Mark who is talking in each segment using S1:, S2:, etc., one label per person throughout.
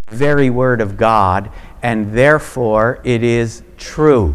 S1: very word of God, and therefore it is true.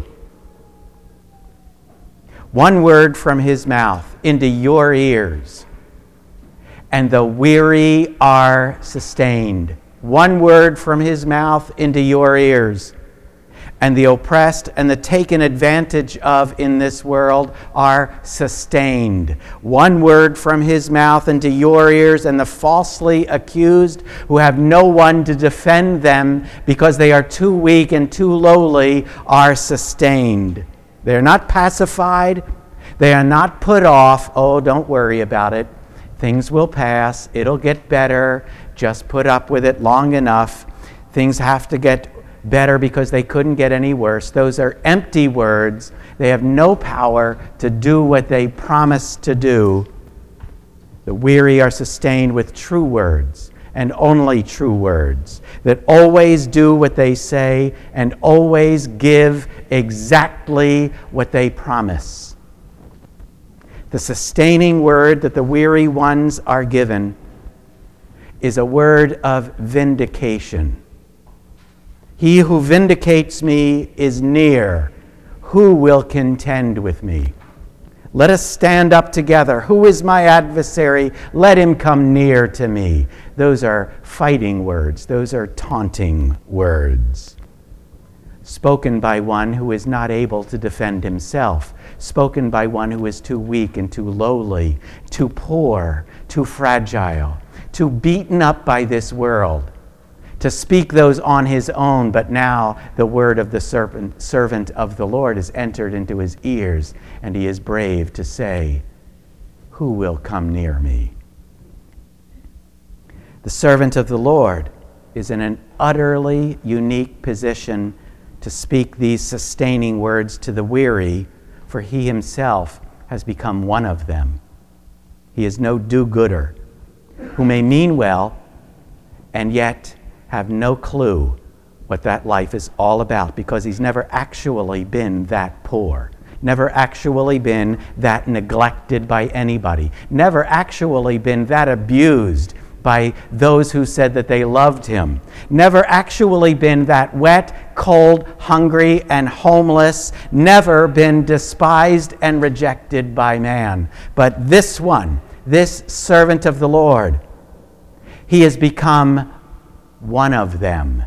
S1: One word from his mouth into your ears, and the weary are sustained. One word from his mouth into your ears, and the oppressed and the taken advantage of in this world are sustained. One word from his mouth into your ears, and the falsely accused who have no one to defend them because they are too weak and too lowly are sustained. They are not pacified. They are not put off. Oh, don't worry about it. Things will pass. It'll get better. Just put up with it long enough. Things have to get better because they couldn't get any worse. Those are empty words. They have no power to do what they promise to do. The weary are sustained with true words, and only true words, that always do what they say and always give exactly what they promise. The sustaining word that the weary ones are given is a word of vindication. He who vindicates me is near. Who will contend with me? Let us stand up together. Who is my adversary? Let him come near to me. Those are fighting words. Those are taunting words. Spoken by one who is not able to defend himself. Spoken by one who is too weak and too lowly, too poor, too fragile, too beaten up by this world to speak those on his own, but now the word of the servant of the Lord is entered into his ears, and he is brave to say, "Who will come near me?" The servant of the Lord is in an utterly unique position to speak these sustaining words to the weary, for he himself has become one of them. He is no do-gooder who may mean well and yet have no clue what that life is all about, because he's never actually been that poor, never actually been that neglected by anybody, never actually been that abused by those who said that they loved him, never actually been that wet, cold, hungry, and homeless, never been despised and rejected by man. But this one, this servant of the Lord, he has become one of them.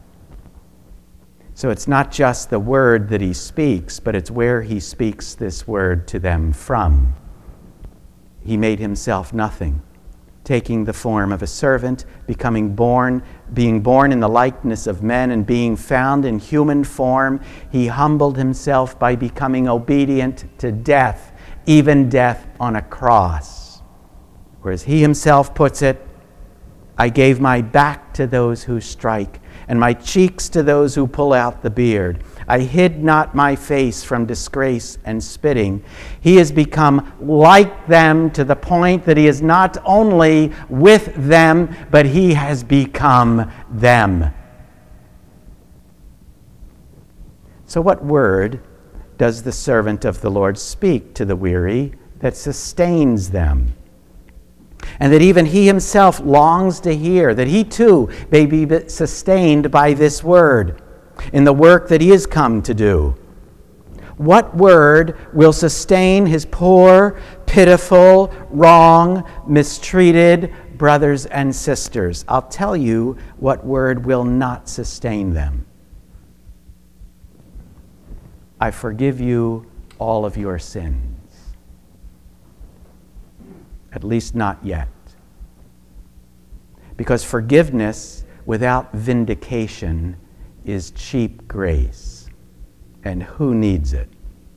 S1: So it's not just the word that he speaks, but it's where he speaks this word to them from. He made himself nothing, taking the form of a servant, being born in the likeness of men, and being found in human form, he humbled himself by becoming obedient to death, even death on a cross. Whereas he himself puts it, I gave my back to those who strike, and my cheeks to those who pull out the beard. I hid not my face from disgrace and spitting. He has become like them to the point that he is not only with them, but he has become them. So what word does the servant of the Lord speak to the weary that sustains them? And that even he himself longs to hear, that he too may be sustained by this word in the work that he has come to do. What word will sustain his poor, pitiful, wrong, mistreated brothers and sisters? I'll tell you what word will not sustain them. I forgive you all of your sins. At least not yet. Because forgiveness without vindication is cheap grace. And who needs it?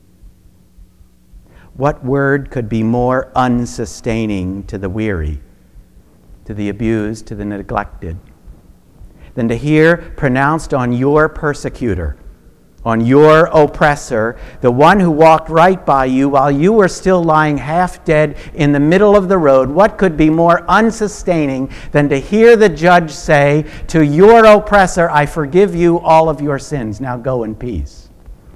S1: What word could be more unsustaining to the weary, to the abused, to the neglected, than to hear pronounced on your persecutor, on your oppressor, the one who walked right by you while you were still lying half dead in the middle of the road? What could be more unsustaining than to hear the judge say to your oppressor, I forgive you all of your sins, now go in peace?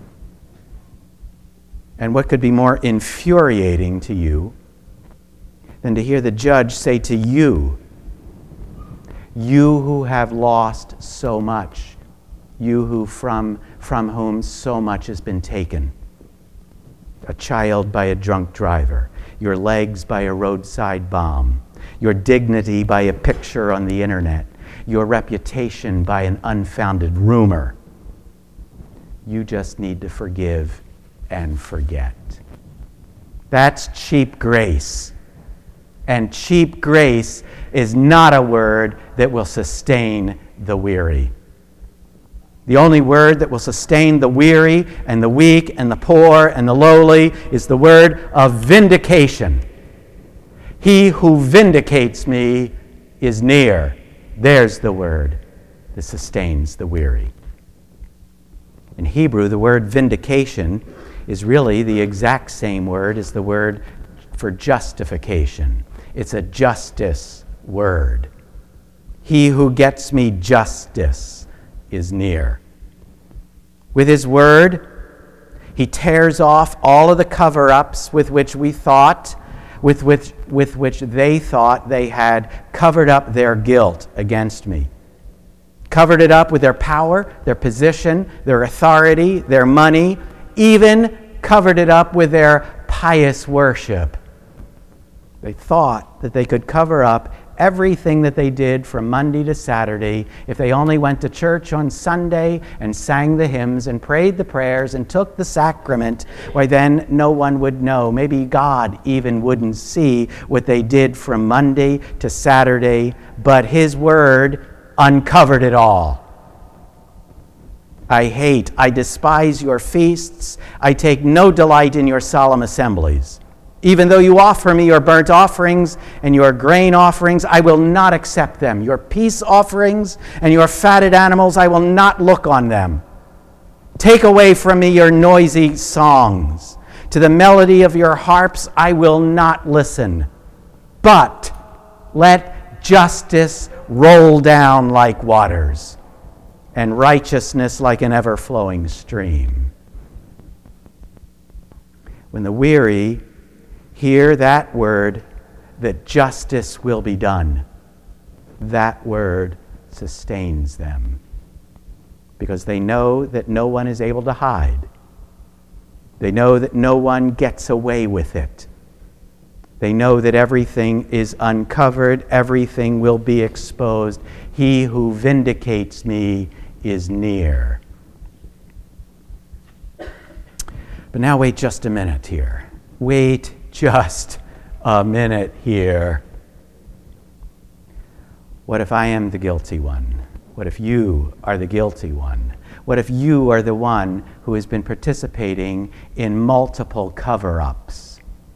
S1: And what could be more infuriating to you than to hear the judge say to you, You who have lost so much, you who from whom so much has been taken. A child by a drunk driver, your legs by a roadside bomb, your dignity by a picture on the internet, your reputation by an unfounded rumor. You just need to forgive and forget. That's cheap grace. And cheap grace is not a word that will sustain the weary. The only word that will sustain the weary and the weak and the poor and the lowly is the word of vindication. He who vindicates me is near. There's the word that sustains the weary. In Hebrew, the word vindication is really the exact same word as the word for justification. It's a justice word. He who gets me justice is near. With his word, he tears off all of the cover-ups with which they thought they had covered up their guilt against me. Covered it up with their power, their position, their authority, their money, even covered it up with their pious worship. They thought that they could cover up everything that they did from Monday to Saturday if they only went to church on Sunday and sang the hymns and prayed the prayers and took the sacrament. Why, then no one would know. Maybe God even wouldn't see what they did from Monday to Saturday, but his word uncovered it all. I despise your feasts. I take no delight in your solemn assemblies. Even though you offer me your burnt offerings and your grain offerings, I will not accept them. Your peace offerings and your fatted animals, I will not look on them. Take away from me your noisy songs. To the melody of your harps, I will not listen. But let justice roll down like waters, and righteousness like an ever-flowing stream. When the weary hear that word, that justice will be done, that word sustains them, because they know that no one is able to hide. They know that no one gets away with it. They know that everything is uncovered, everything will be exposed. He who vindicates me is near. But now wait just a minute here. Wait just a minute here. What if I am the guilty one? What if you are the guilty one? What if you are the one who has been participating in multiple cover-ups?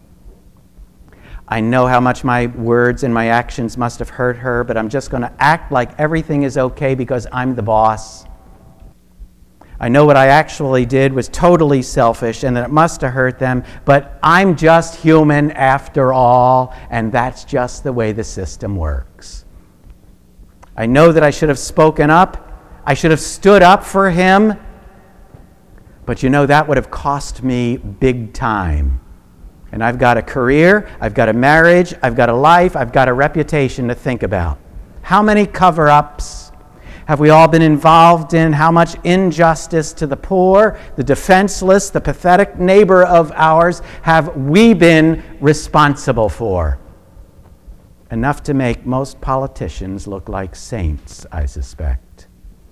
S1: I know how much my words and my actions must have hurt her, but I'm just going to act like everything is okay because I'm the boss. I know what I actually did was totally selfish and that it must have hurt them, but I'm just human after all, and that's just the way the system works. I know that I should have spoken up. I should have stood up for him, but that would have cost me big time. And I've got a career, I've got a marriage, I've got a life, I've got a reputation to think about. How many cover-ups have we all been involved in? How much injustice to the poor, the defenseless, the pathetic neighbor of ours have we been responsible for? Enough to make most politicians look like saints, I suspect.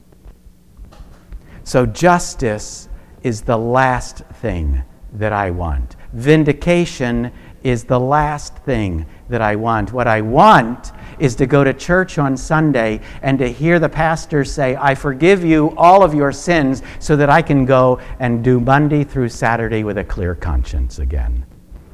S1: So justice is the last thing that I want. Vindication is the last thing that I want. What I want is to go to church on Sunday and to hear the pastor say, I forgive you all of your sins, so that I can go and do Monday through Saturday with a clear conscience again.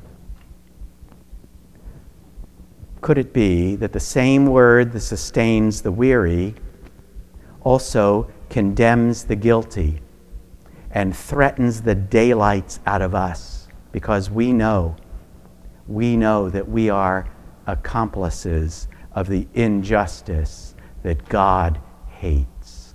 S1: Could it be that the same word that sustains the weary also condemns the guilty and threatens the daylights out of us? Because we know that we are accomplices of the injustice that God hates.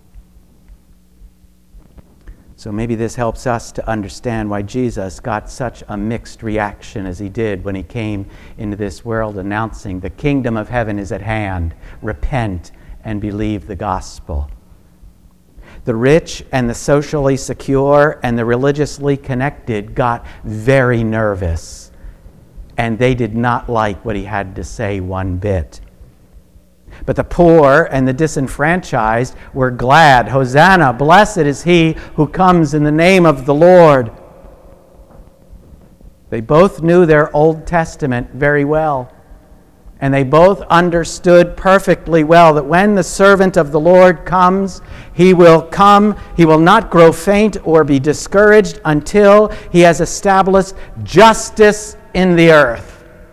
S1: So maybe this helps us to understand why Jesus got such a mixed reaction as he did when he came into this world announcing the kingdom of heaven is at hand. Repent and believe the gospel. The rich and the socially secure and the religiously connected got very nervous, and they did not like what he had to say one bit. But the poor and the disenfranchised were glad. Hosanna, blessed is he who comes in the name of the Lord. They both knew their Old Testament very well. And they both understood perfectly well that when the servant of the Lord comes, he will not grow faint or be discouraged until he has established justice in the earth.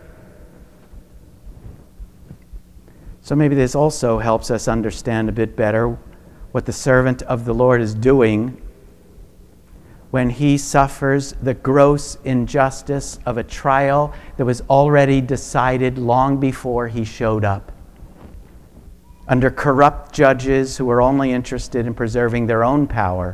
S1: So maybe this also helps us understand a bit better what the servant of the Lord is doing when he suffers the gross injustice of a trial that was already decided long before he showed up, under corrupt judges who were only interested in preserving their own power.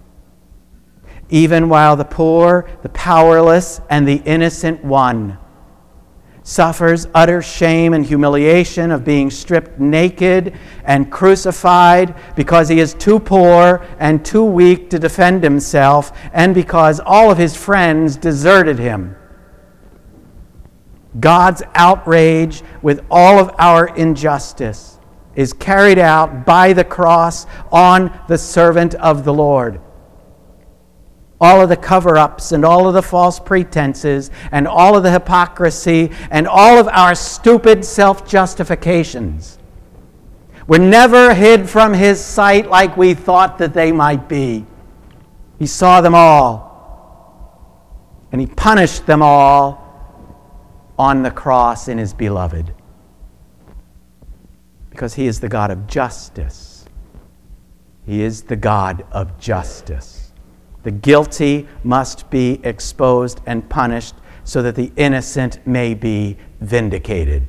S1: Even while the poor, the powerless, and the innocent one suffers utter shame and humiliation of being stripped naked and crucified because he is too poor and too weak to defend himself, and because all of his friends deserted him. God's outrage with all of our injustice is carried out by the cross on the servant of the Lord. All of the cover-ups and all of the false pretenses and all of the hypocrisy and all of our stupid self-justifications were never hid from his sight like we thought that they might be. He saw them all, and he punished them all on the cross in his beloved, because he is the God of justice. He is the God of justice. The guilty must be exposed and punished so that the innocent may be vindicated.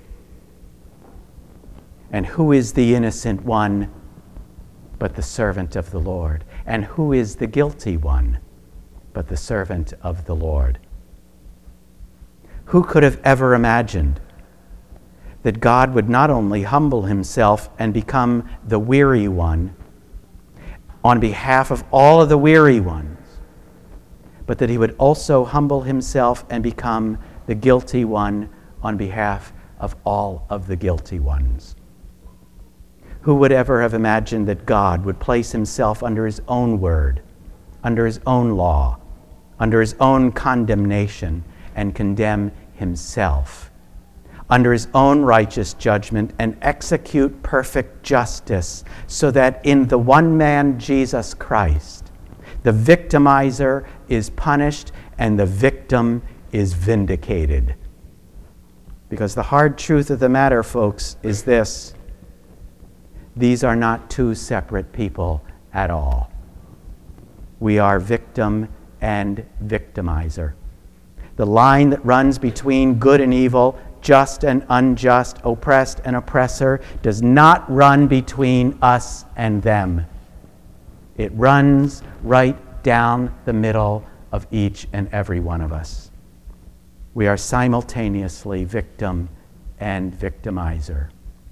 S1: And who is the innocent one but the servant of the Lord? And who is the guilty one but the servant of the Lord? Who could have ever imagined that God would not only humble himself and become the weary one on behalf of all of the weary ones, but that he would also humble himself and become the guilty one on behalf of all of the guilty ones? Who would ever have imagined that God would place himself under his own word, under his own law, under his own condemnation, and condemn himself, under his own righteous judgment, and execute perfect justice, so that in the one man, Jesus Christ, the victimizer is punished and the victim is vindicated? Because the hard truth of the matter, folks, is this: these are not two separate people at all. We are victim and victimizer. The line that runs between good and evil, just and unjust, oppressed and oppressor, does not run between us and them. It runs right down the middle of each and every one of us. We are simultaneously victim and victimizer.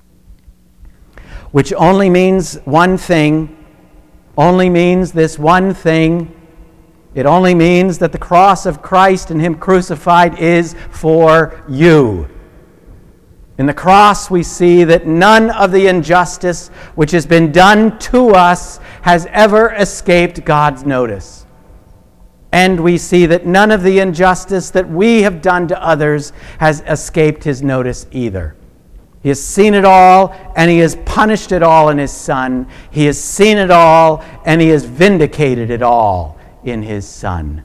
S1: Which only means one thing, only means this one thing. It only means that the cross of Christ and him crucified is for you. In the cross, we see that none of the injustice which has been done to us has ever escaped God's notice. And we see that none of the injustice that we have done to others has escaped his notice either. He has seen it all, and he has punished it all in his Son. He has seen it all, and he has vindicated it all in his Son.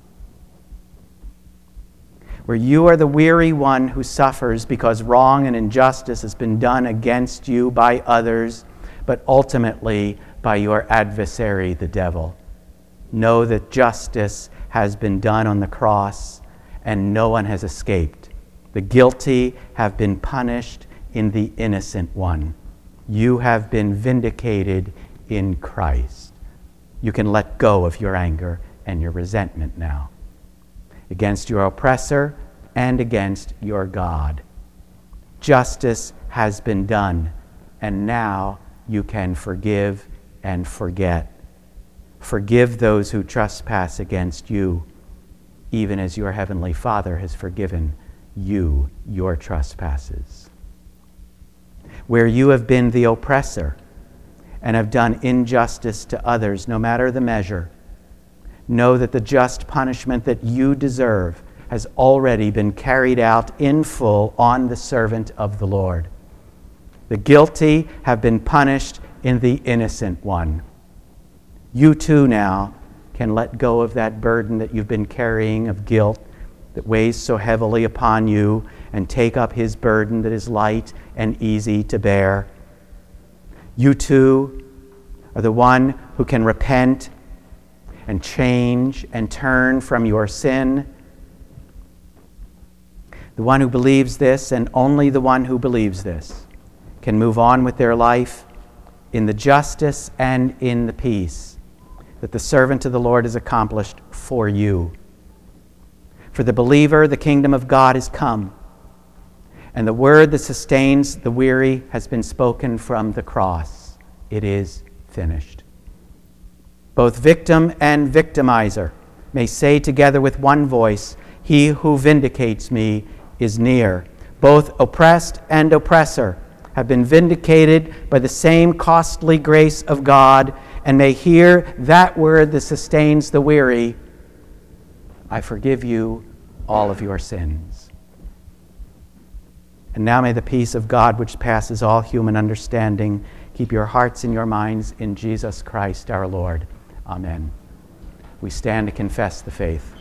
S1: Where you are the weary one who suffers because wrong and injustice has been done against you by others, but ultimately by your adversary, the devil. Know that justice has been done on the cross, and no one has escaped. The guilty have been punished in the innocent one. You have been vindicated in Christ. You can let go of your anger and your resentment now against your oppressor and against your God. Justice has been done, and now you can forgive and forget. Forgive those who trespass against you, even as your heavenly Father has forgiven you your trespasses. Where you have been the oppressor and have done injustice to others, no matter the measure, know that the just punishment that you deserve has already been carried out in full on the servant of the Lord. The guilty have been punished in the innocent one. You too now can let go of that burden that you've been carrying of guilt that weighs so heavily upon you and take up his burden that is light and easy to bear. You too are the one who can repent and change and turn from your sin. The one who believes this, and only the one who believes this, can move on with their life in the justice and in the peace that the servant of the Lord has accomplished for you. For the believer, the kingdom of God is come, and the word that sustains the weary has been spoken from the cross. It is finished. Both victim and victimizer may say together with one voice, "He who vindicates me is near." Both oppressed and oppressor have been vindicated by the same costly grace of God, and may hear that word that sustains the weary, "I forgive you all of your sins." And now may the peace of God, which passes all human understanding, keep your hearts and your minds in Jesus Christ our Lord. Amen. We stand to confess the faith.